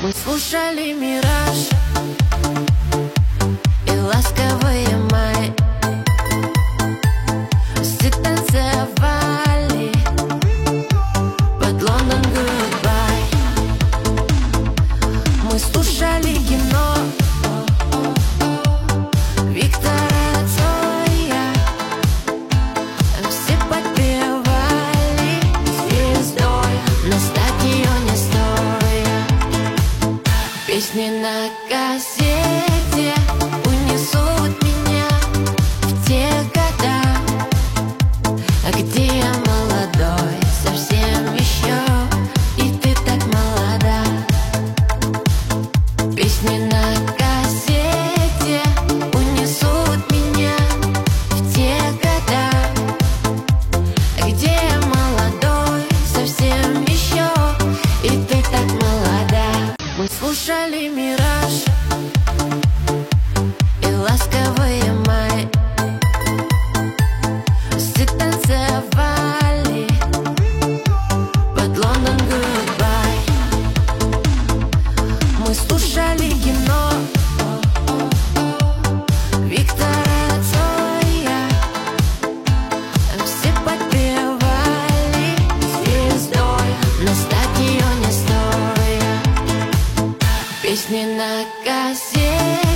Мы слушали «Мираж» и ласковые май. Все танцевали под Лондон Гудбай. Мы слушали кино Виктора Цоя. Все подпевали звездой на стадионе стоя. Песни на кассете унесут меня в те года, где я молодой, совсем еще, и ты так молода. Песни на кассете унесут меня в те года, где я молодой, совсем еще, и ты так молода. Мы слушали «Мираж» и ласковые май. Все танцевали под Лондон Гудбай. Мы слушали кино Виктора Цоя. Все подпевали звездой на стадионе стоя. Песни на кассете